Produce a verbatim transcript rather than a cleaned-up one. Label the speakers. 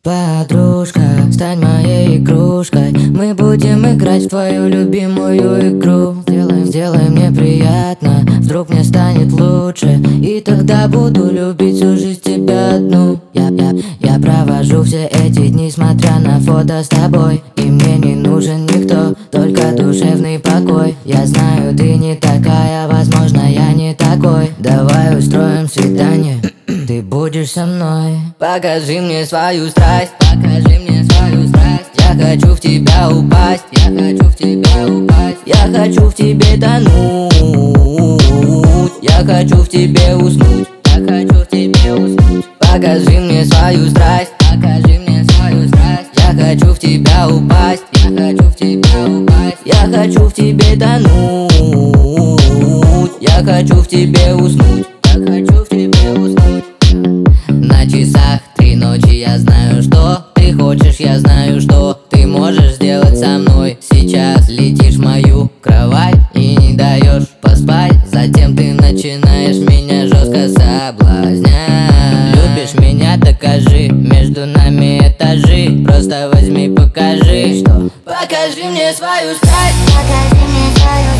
Speaker 1: Подружка, стань моей игрушкой. Мы будем играть в твою любимую игру. Сделай, сделай мне приятно, вдруг мне станет лучше, и тогда буду любить всю жизнь тебя одну. Я, я, я провожу все эти дни, смотря на фото с тобой, и мне не нужен никто, только душевный покой. Я знаю, ты не такая, возможно, я не такой. Давай устроим свидание, ты будешь со мной. Покажи мне свою страсть, покажи мне свою страсть. Я хочу в тебя упасть, я хочу в тебя упасть. Я хочу в тебе тонуть, я хочу в тебе уснуть, я хочу в тебе уснуть. Покажи мне свою страсть, покажи мне свою страсть. Я хочу в тебя упасть, я хочу в тебя упасть. Я хочу в тебе тонуть, я хочу в тебе уснуть, я хочу в тебе уснуть. На часах три ночи, я знаю, что ты хочешь, я знаю, что ты можешь сделать со мной. Сейчас летишь в мою кровать и не даешь поспать. Затем ты начинаешь меня жестко соблазнять. Любишь меня, докажи, между нами этажи. Просто возьми, покажи, что. Покажи мне свою страсть,
Speaker 2: покажи мне свою